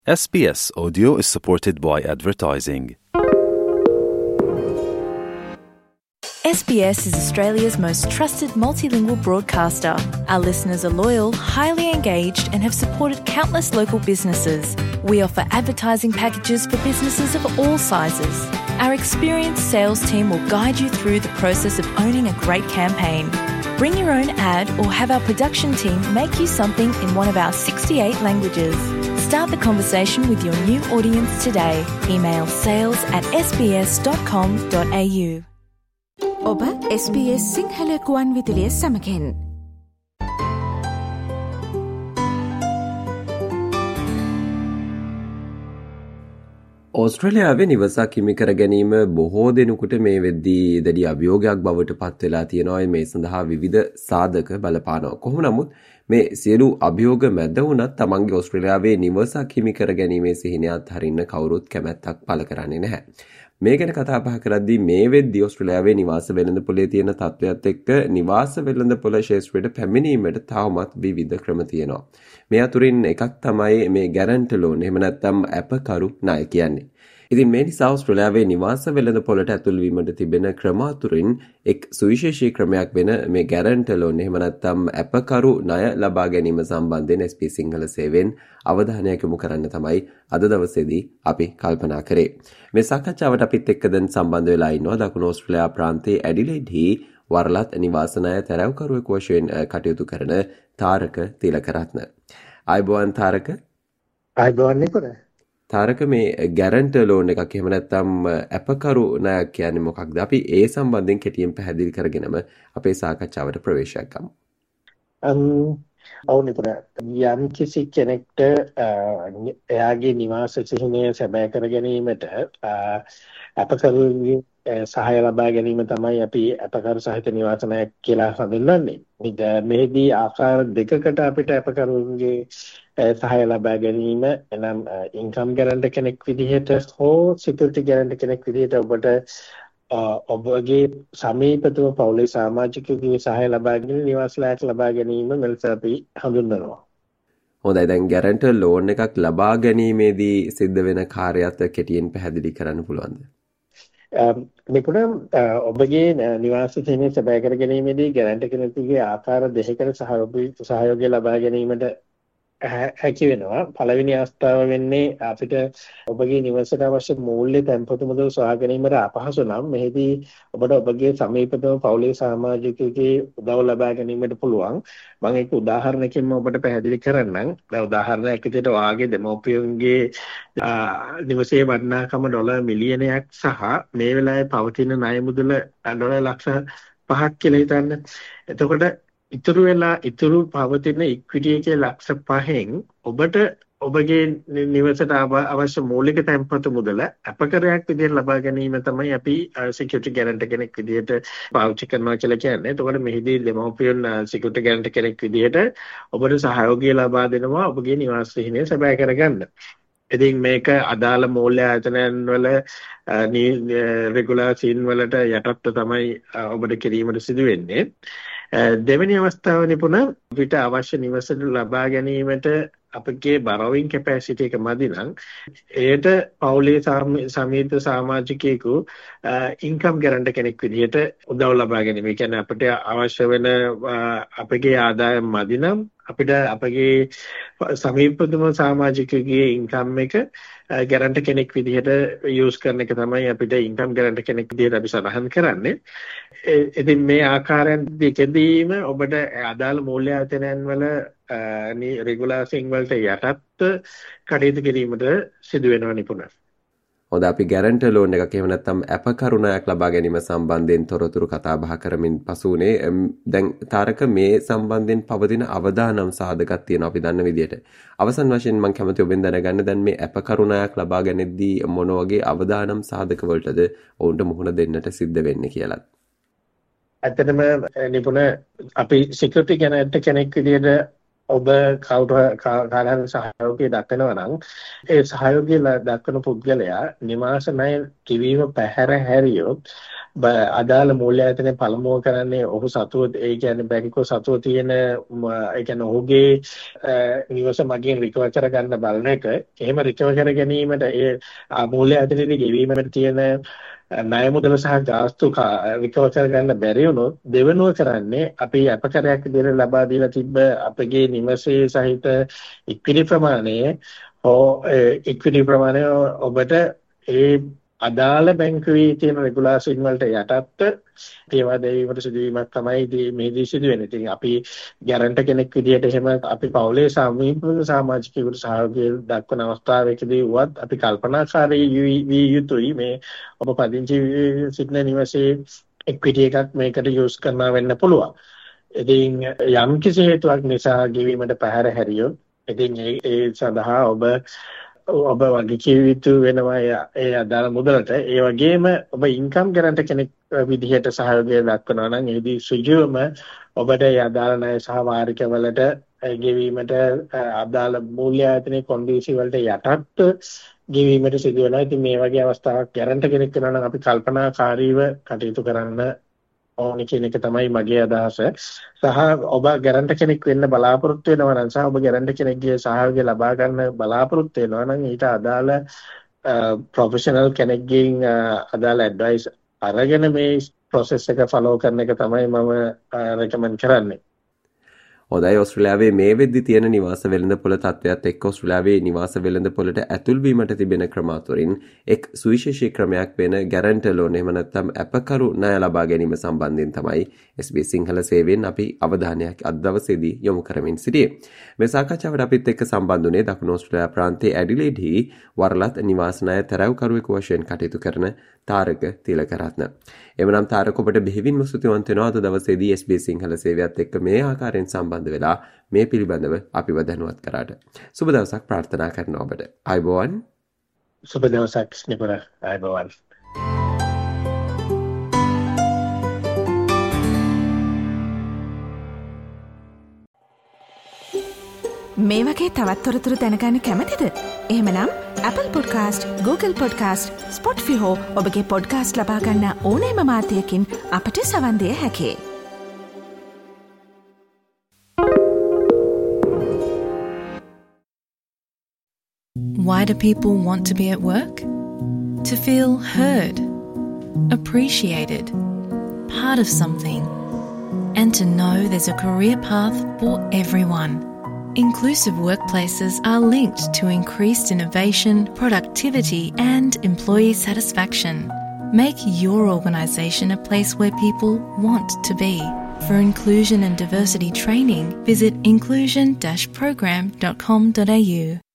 SBS Audio is supported by advertising. SBS is Australia's most trusted multilingual broadcaster. Our listeners are loyal, highly engaged and have supported countless local businesses. We offer advertising packages for businesses of all sizes. Our experienced sales team will guide you through the process of owning a great campaign. Bring your own ad or have our production team make you something in one of our 68 languages. Start the conversation with your new audience today. Email sales@sbs.com.au. ඔබ SBS Sinhala ගුවන් විදුලිය සමගින් ඕස්ට්‍රේලියාවේ නිවසක් හිමි කර ගැනීම බොහෝ දෙනෙකුට මේ වෙද්දී දැඩි අභියෝගයක් බවට පත් වෙලා තියෙනවා. මේ සඳහා විවිධ සාධක බලපානවා. කොහොම නමුත් මේ සියලු අභියෝග මැද වුණත් තමන්ගේ ඕස්ට්‍රේලියාවේ නිවසක් හිමි කර ගැනීමේ සිහිනයත් හරින්න කවුරුත් කැමැත්තක් පළ කරන්නේ නැහැ. මේ ගැන කතා බහ කරද්දී මේ වෙද්දී ඕස්ට්‍රේලියාවේ නිවාස වෙළඳපොලේ තියෙන තත්ත්වයත් එක්ක නිවාස වෙළඳපොළ ශේෂ්ත්‍රයට පැමිණීමට තවමත් විවිධ ක්‍රම තියෙනවා. මේ අතුරින් එකක් තමයි මේ ගැරන්ටර් ලෝන් එහෙම නැත්නම් අපකරු ණය කියන්නේ. ඉතින් මේ නිසා ඕස්ට්‍රේලියාවේ නිවාස වෙළඳපොළට ඇතුල් වීමට තිබෙන ක්‍රම අතුරින් එක් සුවිශේෂී ක්‍රමයක් වෙන මේ ගැරන්ටර් ලෝන් එහෙම නැත්නම් අපකරු ණය ලබා ගැනීම සම්බන්ධයෙන් SBS සිංහල සේවයෙන් අවධානයක් යොමු කරන්න තමයි අද දවසේදී අපි කල්පනා කරේ. මේ සාකච්ඡාවට අපිත් එක්ක දැන් සම්බන්ධ වෙලා ඉන්නවා දකුණු ඕස්ට්‍රේලියා ප්‍රාන්තයේ ඇඩිලේඩ්හි වරලත් නිවාස ණය තැරැව්කරුවෙකු වශයෙන් කටයුතු කරන තාරක තිලකරත්න. ආයුබෝවන් තාරක. ආයුබෝවන් නිකුත්. තාරක මේ ගැරන්ටර් ලෝන් එකක් එහෙම නැත්නම් අපකරු ණයක් කියන්නේ මොකක්ද? අපි ඒ සම්බන්ධයෙන් කෙටියෙන් පැහැදිලි කරගෙනම අපේ සාකච්ඡාවට ප්‍රවේශයක් ගමු. ඔව් නිකුත්. යම් කිසි කෙනෙක්ට එයාගේ නිවාස සිහිනය සැබෑ කර ගැනීමට අපකරුගේ සහාය ලබා ගැනීම තමයි අපි අපකරු සහිත නිවාස ණයක් කියලා හඳුන්වන්නේ. මෙහිදී ආකාර දෙකකට අපිට අපකරුගේ සහාය ලබා ගැනීම එනම් ඉන්කම් ගැරන්ටර් කෙනෙක් විදිහට හෝ සිකියුරිටි ගැරන්ටර් කෙනෙක් විදිහට ඔබට ඔබගේ සමීපතම පවුලේ සමාජිකයෙකුගේ සහාය ලබා ගැනීම නිවාස ණයක් ලබා ගැනීම මෙලෙස අපි හඳුන්වනවා. හොඳයි, දැන් ගැරන්ටර් ලෝන් එකක් ලබා ගැනීමේදී සිද්ධ වෙන කාර්යයත් කෙටියෙන් පැහැදිලි කරන්න පුළුවන්ද? නිකුත් ඔබගේ නිවාස සිහිනය සැබෑ කර ගැනීමේදී ගැරන්ටර් කෙනෙකුගේ ආකාර දෙකකට සහයෝගය ලබා ගැනීමට හැකි වෙනවා. පළවෙනි අවස්ථාව වෙන්නේ අපිට ඔබගේ නිවසට අවශ්‍ය මූල්‍ය තැන්පතු මුදල් සොයා ගැනීමට අපහසු නම් මෙහිදී ඔබට ඔබගේ සමීපතම පවුලේ සමාජිකයෙකුගේ උදව් ලබා ගැනීමට පුළුවන්. මම ඒක උදාහරණයකින් ඔබට පැහැදිලි කරන්නම්. දැන් උදාහරණයක් විදිහට ඔයාගේ දෙමව්පියන්ගේ නිවසේ වටිනාකම ඩොලර් මිලියනයක් සහ මේ වෙලාවේ පවතින ණය මුදල ඩොලර් ලක්ෂ 5ක් කියලා හිතන්න. එතකොට ඉතුරු පවතින ඉක්විටි එකේ ලක්ෂ 5න් ඔබට ඔබගේ නිවසට අවශ්‍ය මූලික තැන්පතු මුදල අපකරයක් විදිහට ලබා ගැනීම තමයි අපි සිකියුරිටි ගැරන්ටර් කෙනෙක් විදිහට පාවිච්චි කරනවා කියලා කියන්නේ. එතකොට මෙහිදී දෙමව්පියන් සිකියුරිටි ගැරන්ටර් කෙනෙක් විදිහට ඔබට සහයෝගය ලබා දෙනවා ඔබගේ නිවාස සිහිනය සැබෑ කරගන්න. ඉතින් මේක අදාළ මූල්‍ය ආයතනයන් වල රෙගුලාසින් වලට යටත්ව තමයි ඔබට කිරීමට සිදු වෙන්නේ. දෙවෙනි අවස්ථාව නිපුණ අපිට අවශ්‍ය නිවසට ලබා ගැනීමට අපගේ බරෝවින් කැපැසිටි එක මදි නම් එයට පවුලේ සමීප සමාජිකයෙකු ඉන්කම් ගැරන්ටර් කෙනෙක් විදිහට උදව් ලබා ගැනීම. ඒ කියන්නේ අපිට අවශ්‍ය වෙන අපගේ ආදායම් මදි නම් අපිට අපගේ සමීපතම සමාජිකයෙකුගේ ඉන්කම් එක ගැරන්ටර් කෙනෙක් විදිහට යූස් කරන එක තමයි අපිට ඉන්කම් ගැරන්ටර් කෙනෙක් විදිහට අපි සඳහන් කරන්නේ. ඉතින් මේ ආකාරයෙන් දෙකදීම ඔබට අදාළ මූල්‍ය ආයතනයන් වල රෙගුලාසින් වලට යටත් කටයුතු කිරීමට සිදු වෙනවා නිපුණ. හොඳ, අපි ගැරන්ටර් ලෝන් එකක් එහෙම නැත්නම් අපකරු ණයක් ලබා ගැනීම සම්බන්ධයෙන් තොරතුරු කතා බහ කරමින් පසුනේ. දැන් තාරක මේ සම්බන්ධයෙන් පවතින අවදානම් සාධකක් තියෙනවා අපි දන්න විදිහට. අවසන් වශයෙන් මම කැමති ඔබෙන් දැනගන්න දැන් මේ අපකරු ණයක් ලබා ගැනීමදී මොන වගේ අවදානම් සාධක වලටද ඔවුන්ට මුහුණ දෙන්නට සිද්ධ වෙන්නේ කියලා. ඇත්තටම නිපුණ අපි සිකියුරිටි ගැරන්ටර් කෙනෙක් විදිහට ඔබ කාර්යාලය සහයෝගය දක්වනවා නම් ඒ සහයෝගය දක්වන පුද්ගලයා නිවාස ණය කිවීම පැහැර හැරියොත් අදාළ මූල්‍ය ආයතනයේ පළමුව කරන්නේ ඔහු සතුව ඒ කියන්නේ බැංකුව සතුව තියෙන ඒ කියන්නේ ඔහුගේ නිවස මගින් රිකවර් කර ගන්න බලන එක. එහෙම රිකවර් කර ගැනීමට ඒ මූල්‍ය ආයතනයේ ගෙවීමට තියෙන ණය මුදල සහ ගාස්තු රිකවර් කර ගන්න බැරි වුණොත් දෙවෙනුව කරන්නේ අපි අපකරයක් විදිහට ලබා දීලා තිබ්බ අපගේ නිවසේ සහිත ඉක්විටි ප්‍රමාණය ඔබට ඒ අදාළ බැංකුවේ තියෙන රෙගුලාසින් වලට යටත්ව ඒවා දෙවීමට සිදුවීමක් තමයි මේදී සිදුවෙන්නේ. ඉතින් අපි ගැරන්ටර් කෙනෙක් විදිහට එහෙම අපි පවුලේ සමීප සමාජිකයෙකුට සහයෝගය දක්වන අවස්ථාවකදී වුවත් අපි කල්පනාකාරී විය යුතුයි. මේ ඔබ පදිංචි සිටින නිවසේ ඉක්විටි එකක් මේකට යූස් කරනවා වෙන්න පුළුවන්. ඉතින් යම් කිසි හේතුවක් නිසා ගෙවීමට පැහැර හැරියොත් ඉතින් ඒ සඳහා ඔබ වගේ කියවිතු වෙනවා ඒ අදාළ මුදලට. ඒ වගේම ඔබ ඉන්කම් ගැරන්ටර් කෙනෙක් විදිහට සහයෝගය දක්වනවා නම් එහිදී සුජුවම ඔබට ඒ අදාළ ණය සහ වාරිකවලට ගෙවීමට අදාළ මූල්‍ය ආයතනයේ කොන්ඩිෂන් වලට යටත් ගෙවීමට සිදු වෙනවා. ඉතින් මේ වගේ අවස්ථාවක් ගැරන්ටර් කෙනෙක් වෙනවා නම් අපි කල්පනාකාරීව කටයුතු කරන්න ඕනි කියන එක තමයි මගේ අදහස. සහ ඔබ ගැරන්ටර් කෙනෙක් වෙන්න බලාපොරොත්තු වෙනවා නම් සහ ඔබ ගැරන්ටර් කෙනෙක්ගේ සහයෝගය ලබා ගන්න බලාපොරොත්තු වෙනවා නම් ඊට අදාළ ප්‍රොෆෙෂනල් කෙනෙක්ගෙන් අදාළ ඇඩ්වයිස් අරගෙන මේ process එක follow කරන එක තමයි මම recommend කරන්නේ. හොඳයි, ඕස්ට්‍රේලියාවේ මේ වෙද්දි තියෙන නිවාස වෙළඳපොළ තත්ත්වයක් එක්ක ඕස්ට්‍රේලියාවේ නිවාස වෙළඳපොළට ඇතුල් වීමට තිබෙන ක්‍රම අතරින් එක් සුවිශේෂී ක්‍රමයක් වෙන ගැරන්ටර් ලෝන් එහෙම නැත්නම් අපකරු ණය ලබා ගැනීම සම්බන්ධයෙන් තමයි SBS සිංහල සේවයෙන් අපි අවධානයක් අද දවසේදී යොමු කරමින් සිටියේ. මේ සාකච්ඡාවට අපිත් එක්ක සම්බන්ධ වුණේ දකුණු ඕස්ට්‍රේලියා ප්‍රාන්තයේ ඇඩිලේඩ්හි වරලත් නිවාස ණය තරවකරුවෙකු වශයෙන් කටයුතු කරන තාරක තිලකරත්න. එමනම් තාරක ඔබට බෙහෙවින්ම ස්තුතිවන්ත වෙනවා අද දවසේදී SBS සිංහල සේවයත් එක්ක මේ ආකාරයෙන් සම්බන්ධ වෙලා මේ පිළිබඳව අපිව දැනුවත් කරාට. සුබ දවසක් ප්‍රාර්ථනා කරනවා ඔබට. ආයුබෝවන්. සුබ දවසක් ස්නේහපුර. ආයුබෝවන්. මේ වගේ තවත් තොරතුරු දැනගන්න කැමතිද? එහෙමනම් Apple Podcast, Google Podcast, Spotify හෝ ඔබගේ podcast ලබා ගන්න ඕනෑම මාධ්‍යයකින් අපට සවන් දෙන්න හැකියි. Why do people want to be at work? To feel heard, appreciated, part of something, and to know there's a career path for everyone. Inclusive workplaces are linked to increased innovation, productivity, and employee satisfaction. Make your organisation a place where people want to be. For inclusion and diversity training, visit inclusion-program.com.au.